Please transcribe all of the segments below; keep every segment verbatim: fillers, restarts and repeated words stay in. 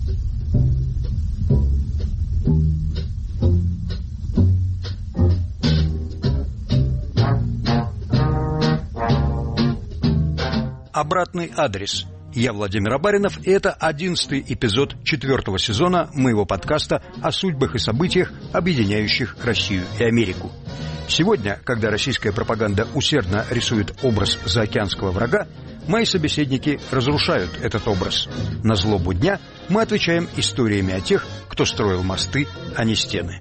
Обратный адрес. Я Владимир Абаринов, и это одиннадцатый эпизод четвертого сезона моего подкаста о судьбах и событиях, объединяющих Россию и Америку. Сегодня, когда российская пропаганда усердно рисует образ заокеанского врага, мои собеседники разрушают этот образ. На злобу дня мы отвечаем историями о тех, кто строил мосты, а не стены.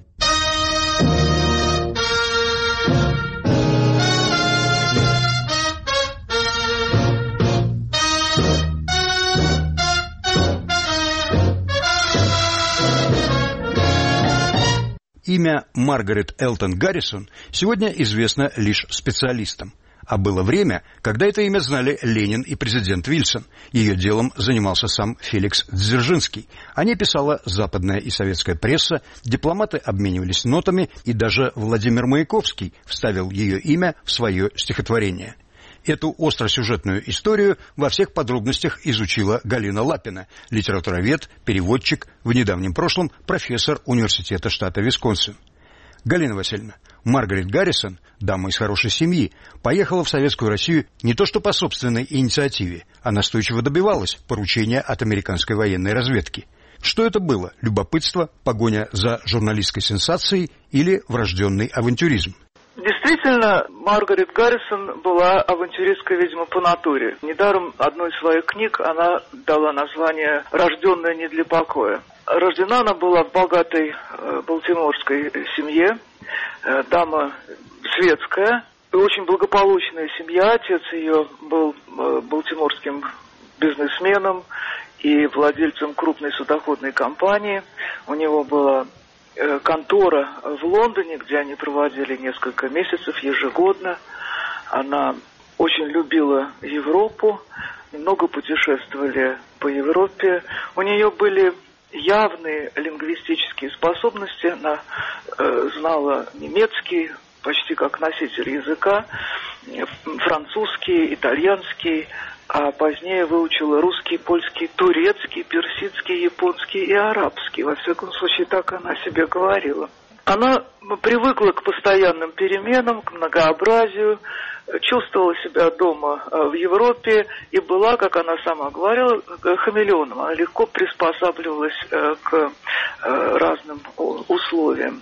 Имя Маргарет Элтон Гаррисон сегодня известно лишь специалистам. А было время, когда это имя знали Ленин и президент Вильсон. Ее делом занимался сам Феликс Дзержинский. О ней писала западная и советская пресса, дипломаты обменивались нотами, и даже Владимир Маяковский вставил ее имя в свое стихотворение. Эту остросюжетную историю во всех подробностях изучила Галина Лапина, литературовед, переводчик, в недавнем прошлом профессор университета штата Висконсин. Галина Васильевна, Маргарет Гаррисон, дама из хорошей семьи, поехала в Советскую Россию не то что по собственной инициативе, а настойчиво добивалась поручения от американской военной разведки. Что это было? Любопытство, погоня за журналистской сенсацией или врожденный авантюризм? Действительно, Маргарет Гаррисон была авантюристкой, видимо, по натуре. Недаром одной из своих книг она дала название «Рожденная не для покоя». Рождена она была в богатой э, балтиморской семье, э, дама светская, очень благополучная семья. Отец ее был э, балтиморским бизнесменом и владельцем крупной судоходной компании. У него была контора в Лондоне, где они проводили несколько месяцев ежегодно. Она очень любила Европу, много путешествовали по Европе. У нее были явные лингвистические способности. Она э, знала немецкий почти как носитель языка, французский, итальянский, а позднее выучила русский, польский, турецкий, персидский, японский и арабский. Во всяком случае, так она о себе говорила. Она привыкла к постоянным переменам, к многообразию, чувствовала себя дома в Европе и была, как она сама говорила, хамелеоном. Она легко приспосабливалась к разным условиям.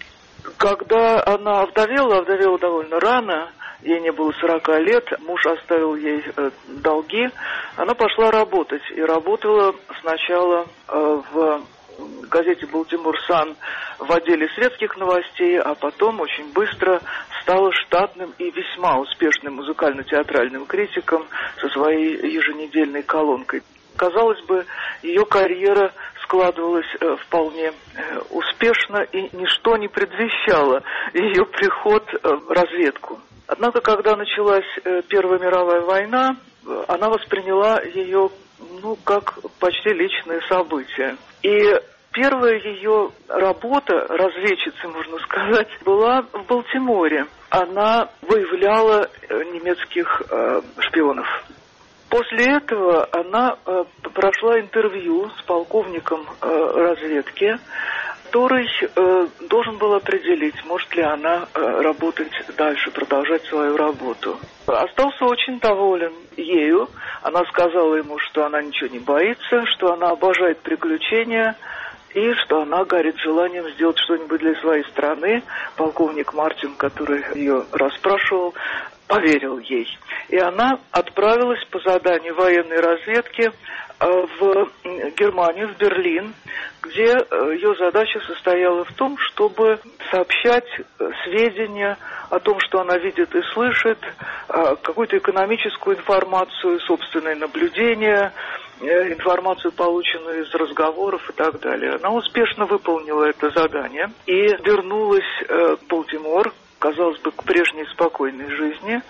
Когда она овдовела, овдовела довольно рано, ей не было сорока лет, муж оставил ей э, долги, она пошла работать. И работала сначала э, в газете «Балтимор Сан» в отделе светских новостей, а потом очень быстро стала штатным и весьма успешным музыкально-театральным критиком со своей еженедельной колонкой. Казалось бы, ее карьера складывалась э, вполне э, успешно, и ничто не предвещало ее приход э, в разведку. Однако, когда началась э, Первая мировая война, э, она восприняла ее, ну, как почти личное событие. И первая ее работа, разведчицы, можно сказать, была в Балтиморе. Она выявляла э, немецких э, шпионов. После этого она э, прошла интервью с полковником э, разведки, который э, должен был определить, может ли она э, работать дальше, продолжать свою работу. Остался очень доволен ею. Она сказала ему, что она ничего не боится, что она обожает приключения и что она горит желанием сделать что-нибудь для своей страны. Полковник Мартин, который ее расспрашивал, поверил ей. И она отправилась по заданию военной разведки в Германию, в Берлин, где ее задача состояла в том, чтобы сообщать сведения о том, что она видит и слышит, какую-то экономическую информацию, собственные наблюдения, информацию, полученную из разговоров и так далее. Она успешно выполнила это задание и вернулась в Балтимор, казалось бы, к прежней спокойной жизни,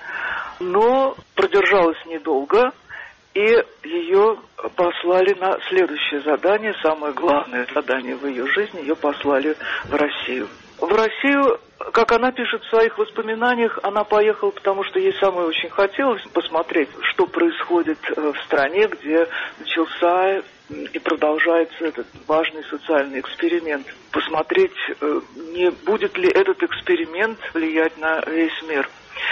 но продержалась недолго, и ее послали на следующее задание, самое главное задание в ее жизни, ее послали в Россию. В Россию, как она пишет в своих воспоминаниях, она поехала, потому что ей самой очень хотелось посмотреть, что происходит в стране, где начался и продолжается этот важный социальный эксперимент. Посмотреть, не будет ли этот эксперимент влиять на весь мир.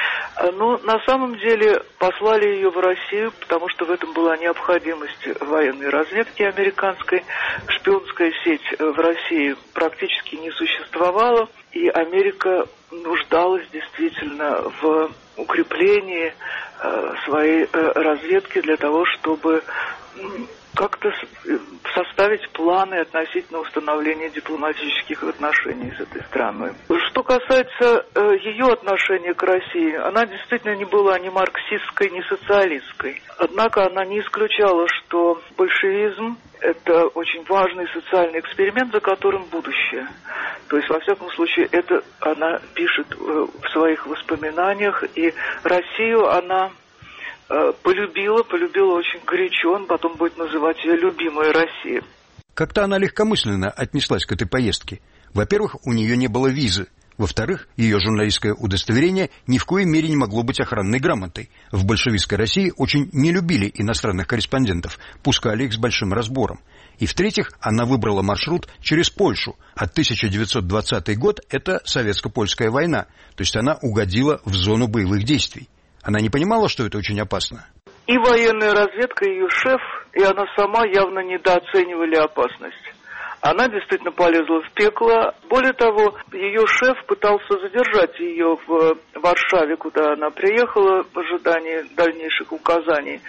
Но на самом деле послали ее в Россию, потому что в этом была необходимость военной разведки американской. Шпионская сеть в России практически не существовала, и Америка нуждалась действительно в укреплении своей разведки для того, чтобы как-то составить планы относительно установления дипломатических отношений с этой страной. Что касается э, ее отношения к России, она действительно не была ни марксистской, ни социалистской. Однако она не исключала, что большевизм – это очень важный социальный эксперимент, за которым будущее. То есть, во всяком случае, это она пишет э, в своих воспоминаниях, и Россию она полюбила, полюбила очень горячо, он потом будет называть ее «любимая Россия». Как-то она легкомысленно отнеслась к этой поездке. Во-первых, у нее не было визы. Во-вторых, ее журналистское удостоверение ни в коей мере не могло быть охранной грамотой. В большевистской России очень не любили иностранных корреспондентов, пускали их с большим разбором. И в-третьих, она выбрала маршрут через Польшу. А тысяча девятьсот двадцатый год – это советско-польская война, то есть она угодила в зону боевых действий. Она не понимала, что это очень опасно? И военная разведка, и ее шеф, и она сама явно недооценивали опасность. Она действительно полезла в пекло. Более того, ее шеф пытался задержать ее в Варшаве, куда она приехала в ожидании дальнейших указаний.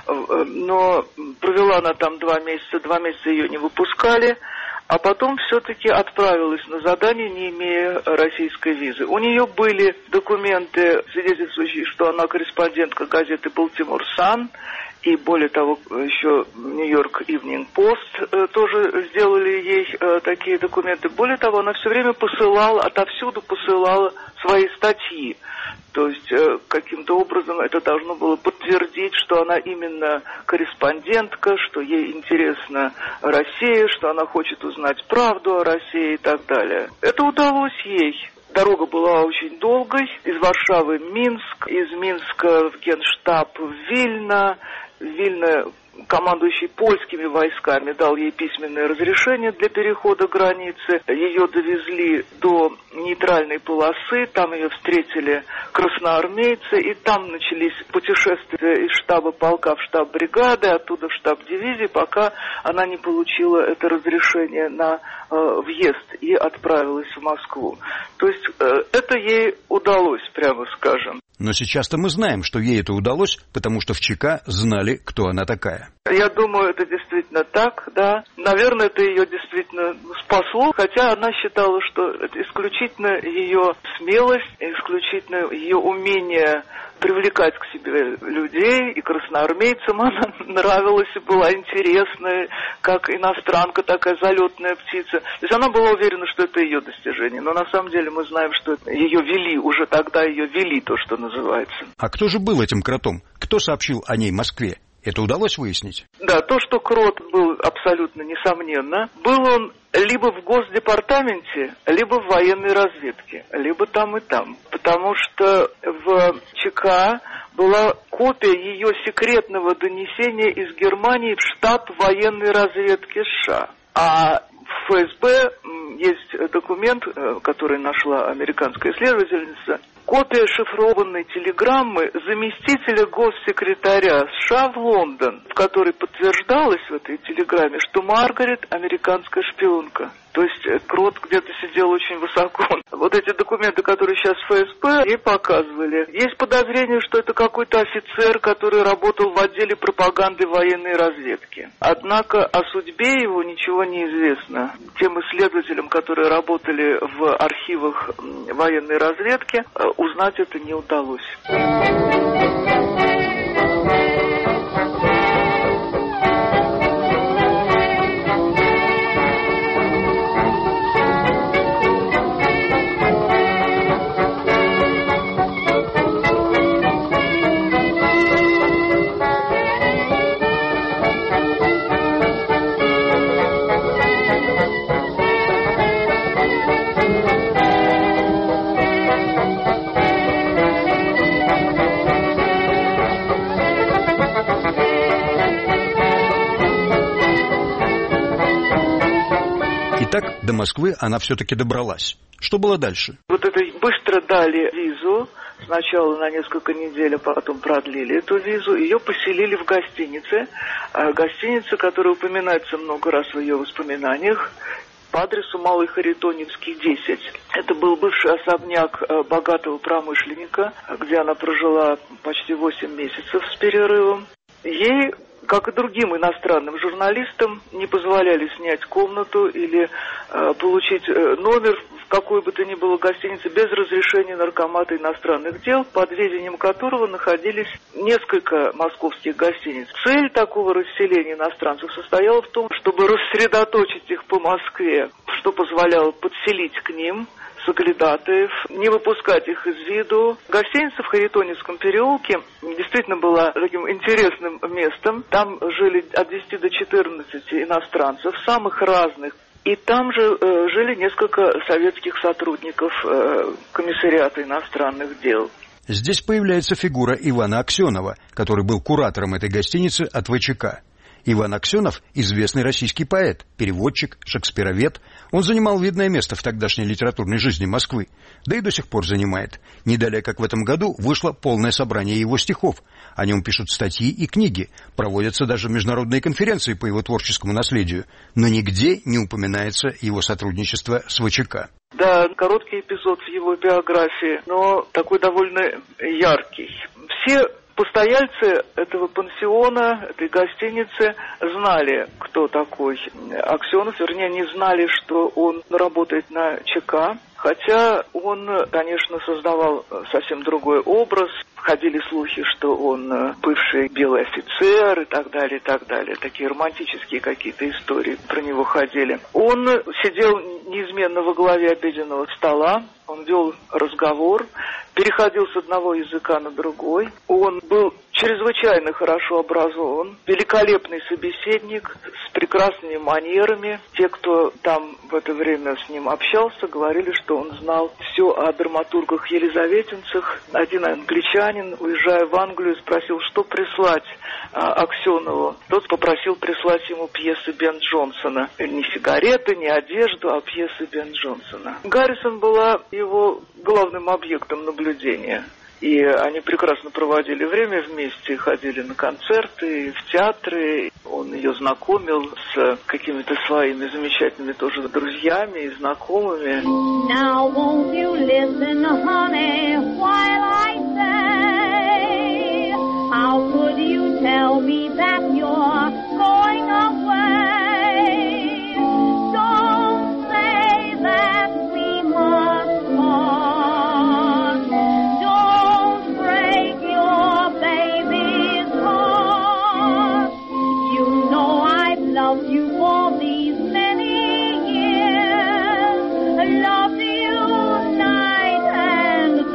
Но провела она там два месяца, два месяца ее не выпускали. А потом все-таки отправилась на задание, не имея российской визы. У нее были документы, свидетельствующие, что она корреспондентка газеты «Балтимор Сан», и более того, еще «Нью-Йорк Ивнинг Пост» тоже сделали ей такие документы. Более того, она все время посылала, отовсюду посылала свои статьи. То есть каким-то образом это должно было подтвердить, что она именно корреспондентка, что ей интересна Россия, что она хочет узнать правду о России и так далее. Это удалось ей. Дорога была очень долгой. Из Варшавы в Минск, из Минска в Генштаб в Вильно. Вильно командующий польскими войсками дал ей письменное разрешение для перехода границы. Ее довезли до нейтральной полосы, там ее встретили красноармейцы, и там начались путешествия из штаба полка в штаб бригады, оттуда в штаб дивизии, пока она не получила это разрешение на э, въезд и отправилась в Москву. То есть э, это ей удалось, прямо скажем. Но сейчас-то мы знаем, что ей это удалось, потому что в ЧК знали, кто она такая. Я думаю, это действительно так, да. Наверное, это ее действительно спасло, хотя она считала, что это исключительно ее смелость, исключительно ее умение привлекать к себе людей, и красноармейцам она нравилась и была интересная, как иностранка, такая залетная птица. То есть она была уверена, что это ее достижение, но на самом деле мы знаем, что ее вели, уже тогда ее вели, то, что называется. А кто же был этим кротом? Кто сообщил о ней Москве? Это удалось выяснить? Да, то, что крот был абсолютно несомненно. Был он либо в Госдепартаменте, либо в военной разведке, либо там и там. Потому что в ЧК была копия ее секретного донесения из Германии в штаб военной разведки США. А в ФСБ есть документ, который нашла американская исследовательница, копия шифрованной телеграммы заместителя госсекретаря США в Лондон, в которой подтверждалось в этой телеграмме, что Маргарет американская шпионка. То есть крот где-то сидел очень высоко. Вот эти документы, которые сейчас в ФСБ, ей показывали. Есть подозрение, что это какой-то офицер, который работал в отделе пропаганды военной разведки. Однако о судьбе его ничего не известно. Тем исследователям, которые работали в архивах военной разведки, узнать это не удалось. Итак, до Москвы она все-таки добралась. Что было дальше? Вот это быстро дали визу. Сначала на несколько недель, а потом продлили эту визу. Ее поселили в гостинице. Гостиница, которая упоминается много раз в ее воспоминаниях, по адресу Малый Харитоневский, десять. Это был бывший особняк богатого промышленника, где она прожила почти восемь месяцев с перерывом. Ей, как и другим иностранным журналистам, не позволяли снять комнату или э, получить э, номер в какой бы то ни было гостинице без разрешения наркомата иностранных дел, под ведением которого находились несколько московских гостиниц. Цель такого расселения иностранцев состояла в том, чтобы рассредоточить их по Москве, что позволяло подселить к ним соглядатаев, не выпускать их из виду. Гостиница в Харитоневском переулке действительно была таким интересным местом. Там жили от десяти до четырнадцати иностранцев, самых разных. И там же э, жили несколько советских сотрудников э, комиссариата иностранных дел. Здесь появляется фигура Ивана Аксенова, который был куратором этой гостиницы от ВЧК. Иван Аксенов – известный российский поэт, переводчик, шекспировед. Он занимал видное место в тогдашней литературной жизни Москвы, да и до сих пор занимает. Не далее, как в этом году, вышло полное собрание его стихов. О нем пишут статьи и книги, проводятся даже международные конференции по его творческому наследию, но нигде не упоминается его сотрудничество с ВЧК. Да, короткий эпизод в его биографии, но такой довольно яркий. Все постояльцы этого пансиона, этой гостиницы знали, кто такой Аксенов, вернее, не знали, что он работает на ЧК, хотя он, конечно, создавал совсем другой образ. Ходили слухи, что он бывший белый офицер и так далее, и так далее. Такие романтические какие-то истории про него ходили. Он сидел неизменно во главе обеденного стола, он вел разговор, переходил с одного языка на другой. Он был чрезвычайно хорошо образован, великолепный собеседник с прекрасными манерами. Те, кто там в это время с ним общался, говорили, что он знал все о драматургах-елизаветинцах. Один англичанин, уезжая в Англию, спросил, что прислать а, Аксенову. Тот попросил прислать ему пьесы Бен Джонсона. Не сигареты, не одежду, а пьесы Бен Джонсона. Гаррисон была его главным объектом наблюдения. И они прекрасно проводили время вместе, ходили на концерты, в театры. Он ее знакомил с какими-то своими замечательными тоже друзьями и знакомыми. Now won't you listen, honey, while I say, how could you tell me that you're going away? Don't say that we must part. Don't break your baby's heart. You know I've loved you for these many years. Loved you night and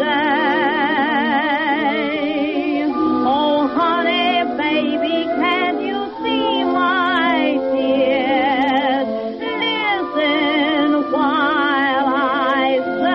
day. Oh, honey, baby, can you see my tears? Listen while I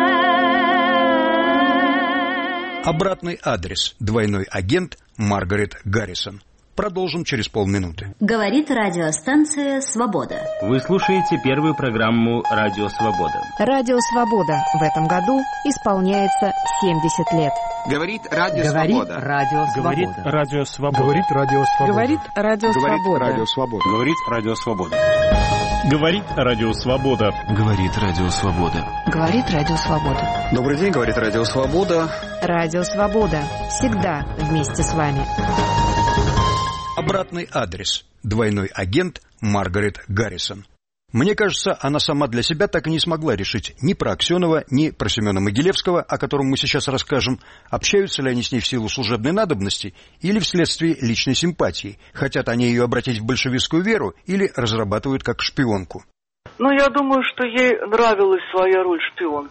say. Обратный адрес. Двойной агент Маргарет Гаррисон. Продолжим через полминуты. Говорит радиостанция «Свобода». Вы слушаете первую программу «Радио Свобода». Радио «Свобода» в этом году исполняется семьдесят лет. Говорит Радио Говорит Свобода. Радио Говорит Свобода. Радио Свобода. Говорит Радио Свобода. Говорит радио «Свобода». Говорит Радио Свобода. Говорит Радио Свобода. Говорит Радио Свобода. Говорит радио «Свобода». Добрый день, говорит Радио Свобода. Радио «Свобода». Всегда вместе с вами. Обратный адрес. Двойной агент Маргарет Гаррисон. Мне кажется, она сама для себя так и не смогла решить ни про Аксенова, ни про Семена Могилевского, о котором мы сейчас расскажем, общаются ли они с ней в силу служебной надобности или вследствие личной симпатии, хотят они ее обратить в большевистскую веру или разрабатывают как шпионку. Ну, я думаю, что ей нравилась своя роль шпионки.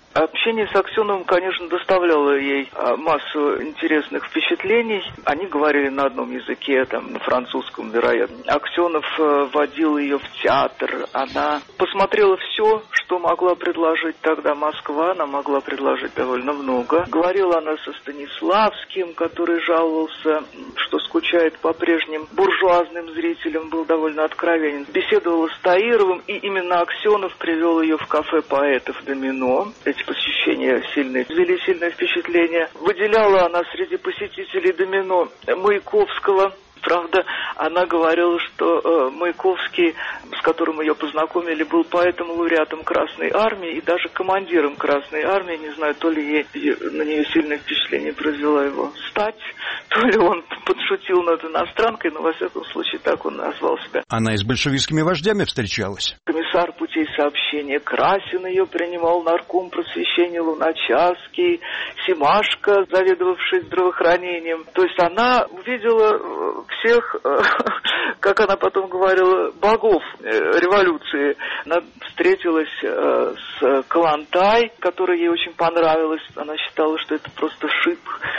Общение с Аксеновым, конечно, доставляло ей массу интересных впечатлений. Они говорили на одном языке, там, на французском, вероятно. Аксенов водил ее в театр. Она посмотрела все, что могла предложить тогда Москва. Она могла предложить довольно много. Говорила она со Станиславским, который жаловался, что скучает по прежним буржуазным зрителям, был довольно откровенен. Беседовала с Таировым, и именно Аксенов привел ее в кафе поэтов «Домино». Эти посещения сильные, ввели сильное впечатление. Выделяла она среди посетителей «Домино» Маяковского. Правда, она говорила, что э, Маяковский, с которым ее познакомили, был поэтом-лауреатом Красной Армии и даже командиром Красной Армии. Не знаю, то ли ей, на нее сильное впечатление произвела его стать, то ли он подшутил над иностранкой, но во всяком случае так он назвал себя. Она и с большевистскими вождями встречалась. Комиссар путей сообщения Красин ее принимал, нарком просвещения Луначарский, Семашко, заведовавший здравоохранением. То есть она увидела всех, как она потом говорила, богов революции. Она встретилась с Калантай, которая ей очень понравилась. Она считала, что это просто шик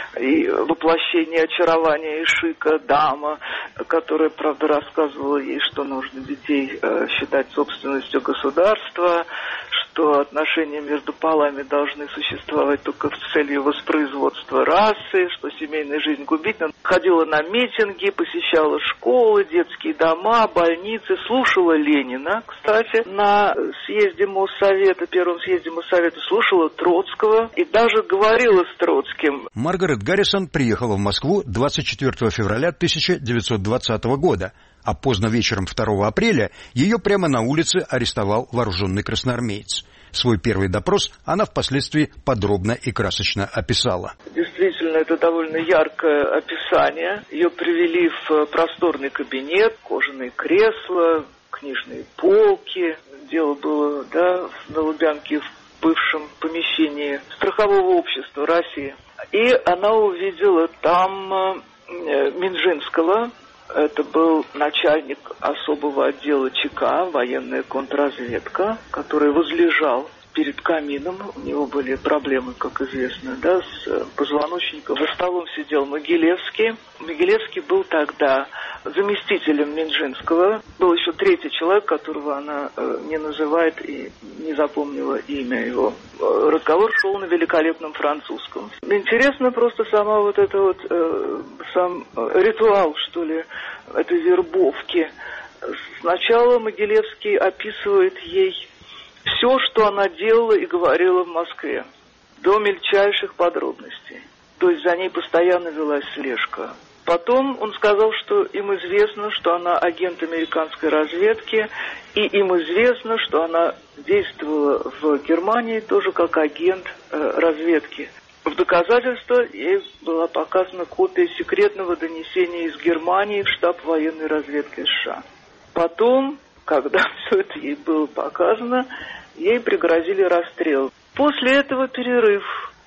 и воплощение очарования и шика, дама, которая, правда, рассказывала ей, что нужно детей считать собственностью государства, что отношения между полами должны существовать только с целью воспроизводства расы, что семейная жизнь губительна. Ходила на митинги, посещала школы, детские дома, больницы, слушала Ленина, кстати, на съезде Моссовета, первом съезде Моссовета, слушала Троцкого и даже говорила с Троцким. Маргарет Гаррисон приехала в Москву двадцать четвёртого февраля тысяча девятьсот двадцатого года, а поздно вечером второго апреля ее прямо на улице арестовал вооруженный красноармеец. Свой первый допрос она впоследствии подробно и красочно описала. Действительно, это довольно яркое описание. Ее привели в просторный кабинет, кожаные кресла, книжные полки. Дело было, да, на Лубянке, в бывшем помещении страхового общества России. И она увидела там Минжинского. Это был начальник особого отдела ЧК, военная контрразведка, который возлежал перед камином. У него были проблемы, как известно, да, с позвоночником. За столом сидел Могилевский. Могилевский был тогда заместителем Минжинского. Был еще третий человек, которого она э, не называет и не запомнила имя его. Разговор шел на великолепном французском. Интересно просто сама вот эта вот, э, сам ритуал, что ли, этой вербовки. Сначала Могилевский описывает ей все, что она делала и говорила в Москве, до мельчайших подробностей. То есть за ней постоянно велась слежка. Потом он сказал, что им известно, что она агент американской разведки, и им известно, что она действовала в Германии тоже как агент э, разведки. В доказательство ей была показана копия секретного донесения из Германии в штаб военной разведки США. Потом, когда все это ей было показано, ей пригрозили расстрел. После этого перерыв.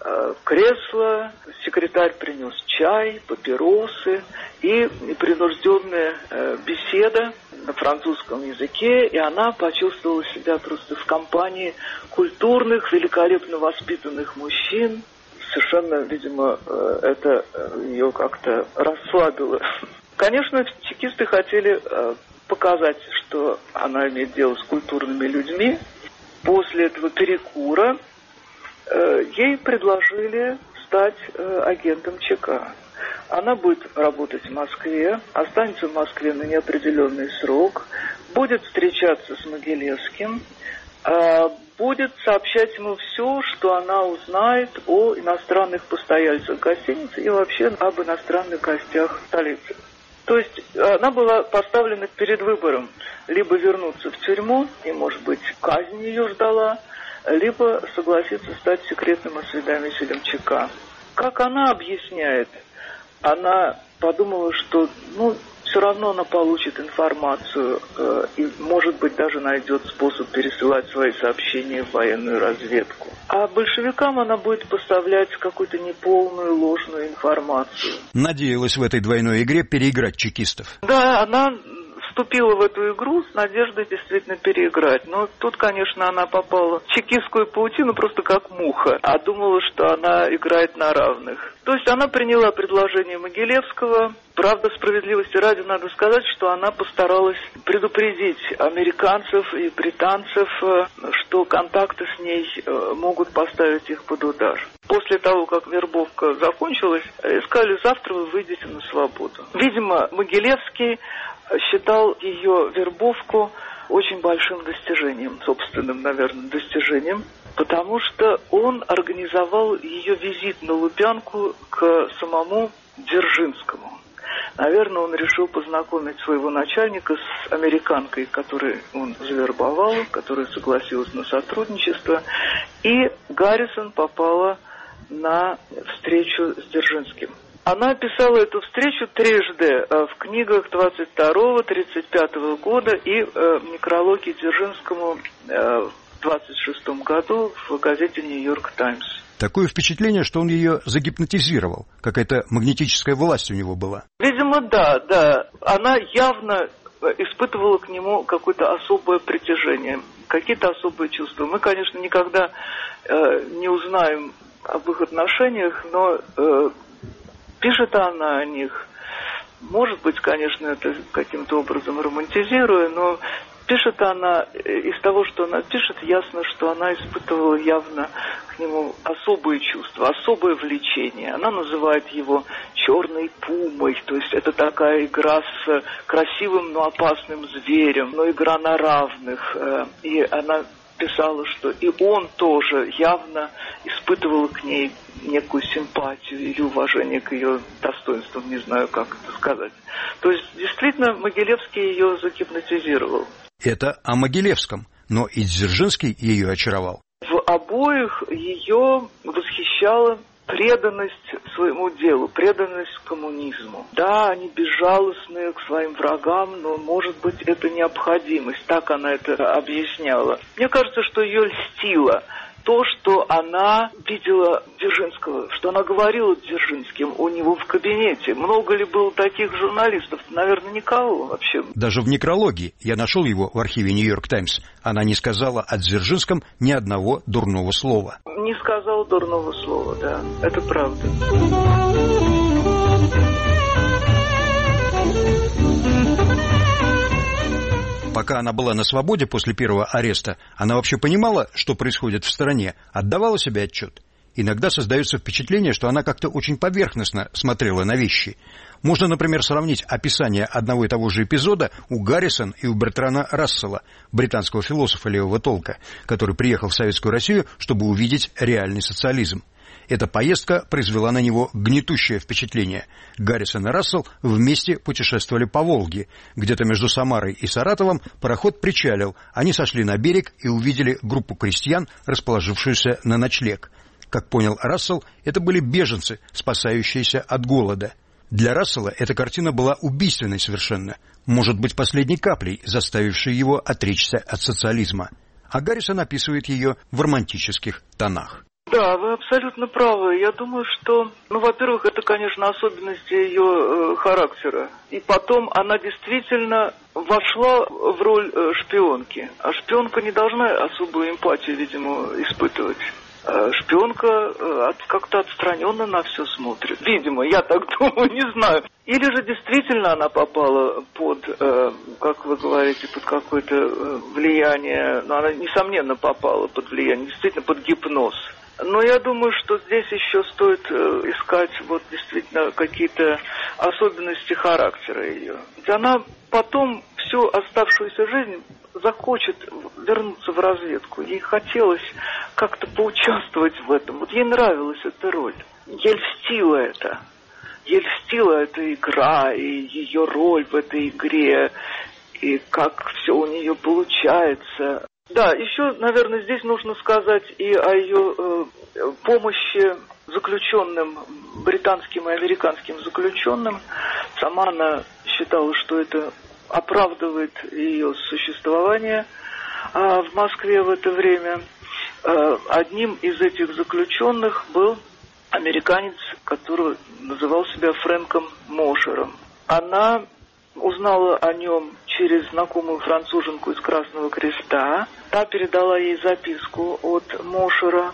Кресло, секретарь принес чай, папиросы и непринужденная беседа на французском языке, и она почувствовала себя просто в компании культурных, великолепно воспитанных мужчин. Совершенно, видимо, это ее как-то расслабило. Конечно, чекисты хотели показать, что она имеет дело с культурными людьми. После этого перекура ей предложили стать агентом ЧК. Она будет работать в Москве, останется в Москве на неопределенный срок, будет встречаться с Могилевским, будет сообщать ему все, что она узнает о иностранных постояльцах гостиницы и вообще об иностранных гостях столицы. То есть она была поставлена перед выбором: либо вернуться в тюрьму, и, может быть, казнь ее ждала, либо согласиться стать секретным осведомителем ЧК. Как она объясняет, она подумала, что ну, все равно она получит информацию э, и, может быть, даже найдет способ пересылать свои сообщения в военную разведку. А большевикам она будет поставлять какую-то неполную, ложную информацию. Надеялась в этой двойной игре переиграть чекистов. Да, она вступила в эту игру с надеждой действительно переиграть. Но тут, конечно, она попала в чекистскую паутину просто как муха, а думала, что она играет на равных. То есть она приняла предложение Могилевского. Правда, справедливости ради надо сказать, что она постаралась предупредить американцев и британцев, что контакты с ней могут поставить их под удар. После того, как вербовка закончилась, сказали: завтра вы выйдете на свободу. Видимо, Могилевский считал ее вербовку очень большим достижением, собственным, наверное, достижением, потому что он организовал ее визит на Лубянку к самому Дзержинскому. Наверное, он решил познакомить своего начальника с американкой, которую он завербовал, которая согласилась на сотрудничество, и Гаррисон попала на встречу с Дзержинским. Она описала эту встречу трижды в книгах двадцать второго — тридцать пятого года и в некрологе Дзержинскому в двадцать шестом году в газете «Нью-Йорк Таймс». Такое впечатление, что он ее загипнотизировал. Какая-то магнетическая власть у него была. Видимо, да, да. Она явно испытывала к нему какое-то особое притяжение, какие-то особые чувства. Мы, конечно, никогда э, не узнаем об их отношениях, но э, пишет она о них. Может быть, конечно, это каким-то образом романтизируя, но пишет она, из того, что она пишет, ясно, что она испытывала явно к нему особые чувства, особое влечение. Она называет его черной пумой, то есть это такая игра с красивым, но опасным зверем, но игра на равных. И она писала, что и он тоже явно испытывал к ней некую симпатию или уважение к ее достоинствам, не знаю, как это сказать. То есть, действительно, Могилевский ее загипнотизировал. Это о Могилевском, но и Дзержинский ее очаровал. В обоих ее восхищала преданность своему делу, преданность коммунизму. Да, они безжалостные к своим врагам, но, может быть, это необходимость. Так она это объясняла. Мне кажется, что ее льстило то, что она видела Дзержинского, что она говорила с Дзержинским у него в кабинете. Много ли было таких журналистов? Наверное, никого вообще. Даже в некрологе, я нашел его в архиве «Нью-Йорк Таймс», она не сказала о Дзержинском ни одного дурного слова. Не сказала дурного слова, да, это правда. Пока она была на свободе после первого ареста, она вообще понимала, что происходит в стране, отдавала себе отчет. Иногда создается впечатление, что она как-то очень поверхностно смотрела на вещи. Можно, например, сравнить описание одного и того же эпизода у Гаррисон и у Бертрана Рассела, британского философа левого толка, который приехал в Советскую Россию, чтобы увидеть реальный социализм. Эта поездка произвела на него гнетущее впечатление. Гаррисон и Рассел вместе путешествовали по Волге. Где-то между Самарой и Саратовом пароход причалил. Они сошли на берег и увидели группу крестьян, расположившуюся на ночлег. Как понял Рассел, это были беженцы, спасающиеся от голода. Для Рассела эта картина была убийственной совершенно. Может быть, последней каплей, заставившей его отречься от социализма. А Гаррисон описывает ее в романтических тонах. Да, вы абсолютно правы. Я думаю, что, ну, во-первых, это, конечно, особенности ее э, характера. И потом она действительно вошла в роль э, шпионки. А шпионка не должна особую эмпатию, видимо, испытывать. А шпионка э, от, как-то отстраненно на все смотрит. Видимо, я так думаю, не знаю. Или же действительно она попала под, э, как вы говорите, под какое-то э, влияние. Но она, несомненно, попала под влияние, действительно, под гипноз. Но я думаю, что здесь еще стоит э, искать вот действительно какие-то особенности характера ее. Ведь она потом всю оставшуюся жизнь захочет вернуться в разведку. Ей хотелось как-то поучаствовать в этом. Вот ей нравилась эта роль. Ей льстила это. Ей льстила эта игра и ее роль в этой игре. И как все у нее получается. Да, еще, наверное, здесь нужно сказать и о ее э, помощи заключенным, британским и американским заключенным. Сама она считала, что это оправдывает ее существование а в Москве в это время. Э, одним из этих заключенных был американец, который называл себя Фрэнком Мошером. Она узнала о нем через знакомую француженку из Красного Креста. Та передала ей записку от Мошера.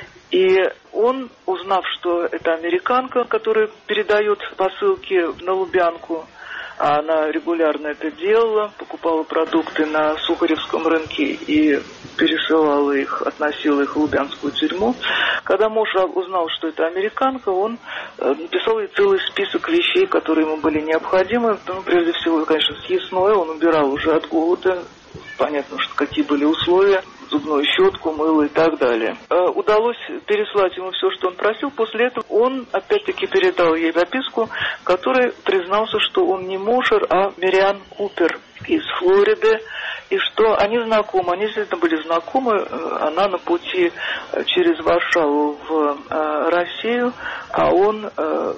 И он, узнав, что это американка, которая передает посылки на Лубянку, а она регулярно это делала, покупала продукты на Сухаревском рынке и пересылала их, относила их в Лубянскую тюрьму. Когда Мошер узнал, что это американка, он написал ей целый список вещей, которые ему были необходимы. Ну, прежде всего, конечно, съестное, он убирал уже от голода. Понятно, что какие были условия, зубную щетку, мыло и так далее. Удалось переслать ему все, что он просил. После этого он, опять-таки, передал ей записку, в которой признался, что он не Мошер, а Мэриан Купер из Флориды, и что они знакомы, они действительно были знакомы. Она на пути через Варшаву в Россию, а он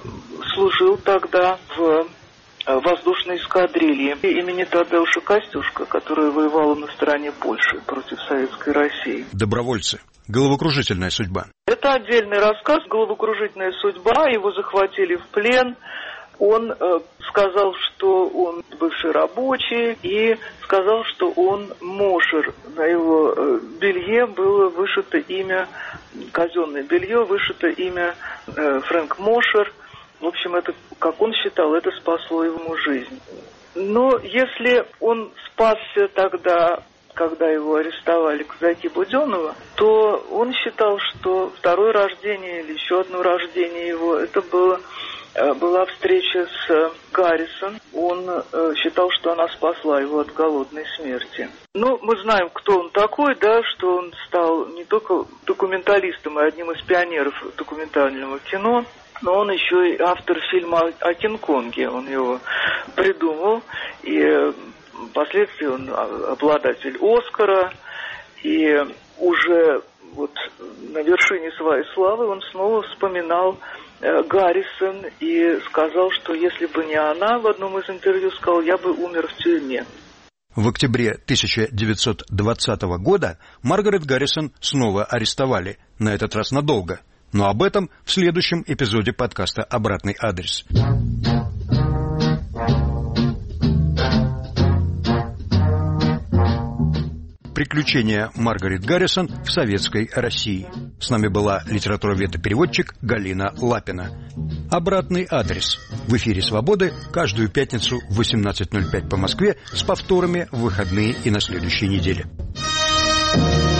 служил тогда в воздушной эскадрильи имени Тадеуша Костюшка, которая воевала на стороне Польши против Советской России. Добровольцы. Головокружительная судьба. Это отдельный рассказ, головокружительная судьба. Его захватили в плен. Он э, сказал, что он бывший рабочий, и сказал, что он Мошер. На его э, белье было вышито имя, казенное белье, вышито имя э, Фрэнк Мошер. В общем, это, как он считал, это спасло ему жизнь. Но если он спасся тогда, когда его арестовали казаки Буденова, то он считал, что второе рождение или еще одно рождение его, это было, была встреча с Гаррисон. Он считал, что она спасла его от голодной смерти. Ну, мы знаем, кто он такой, да, что он стал не только документалистом, а одним из пионеров документального кино, но он еще и автор фильма о Кинг-Конге. Он его придумал, и впоследствии он обладатель Оскара, и уже вот на вершине своей славы он снова вспоминал Гаррисон и сказал, что если бы не она, в одном из интервью сказал, я бы умер в тюрьме. В октябре тысяча девятьсот двадцатого года Маргарет Гаррисон снова арестовали, на этот раз надолго. Но об этом в следующем эпизоде подкаста «Обратный адрес». Приключения Маргарет Гаррисон в советской России. С нами была литературовед и переводчик Галина Лапина. «Обратный адрес» в эфире «Свободы» каждую пятницу в восемнадцать ноль пять по Москве с повторами в выходные и на следующей неделе.